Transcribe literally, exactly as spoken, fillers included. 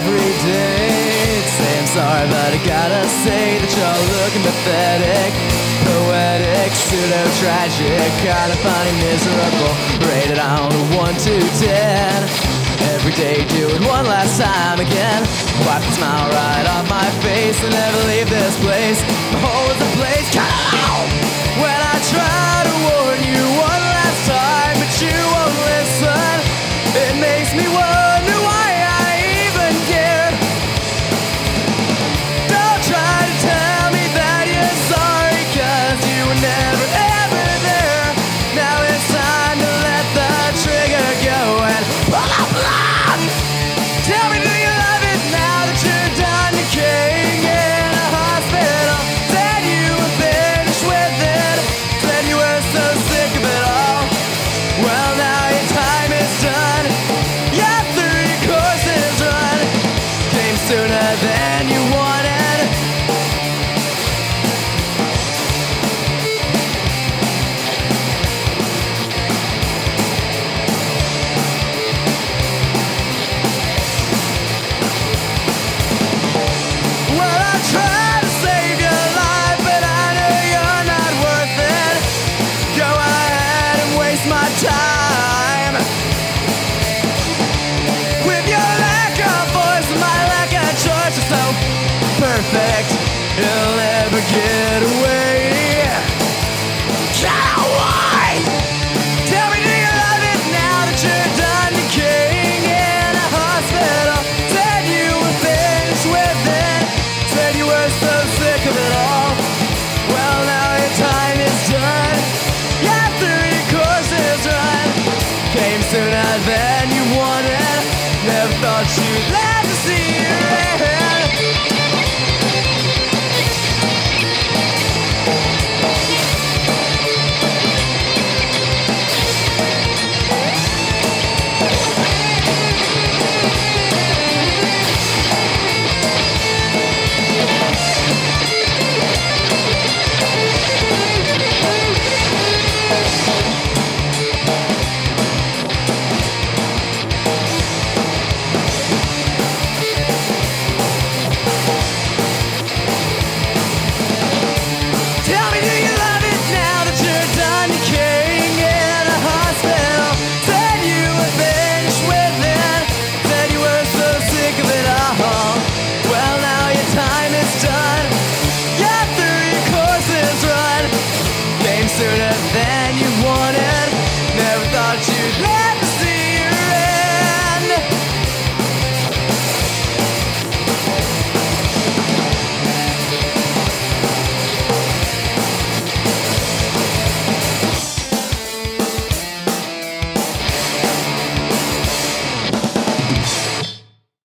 every day. Say I'm sorry, but I gotta say that you're looking pathetic, poetic, pseudo-tragic, kinda funny, miserable. Rated on a one to ten. Every day do it one last time again. Wipe the smile right off my face and never leave this place. My home is a place out. When I try to warn you one last time, but you won't listen, it makes me wonder why I even cared. Don't try to tell me that you're sorry, cause you were never ever there. Now it's time to let the trigger go and pull up blood. Tell me, do you love it now that you're done decaying in a hospital? Said you were finished with it, said you were so sick of it all. Well, now your time is done. Your three courses run. Came sooner than you wanted. Well, I tried to save your life, but I know you're not worth it. Go ahead and waste my time with your lack of voice and my lack of choice. You're so perfect, you'll never get away. Cowboy! Tell me, do you love it now that you're done decaying in a hospital? Said you were finished with it, said you were so sick of it all. Well, now your time is done. Your three courses run. Came sooner than you wanted. Never thought you'd let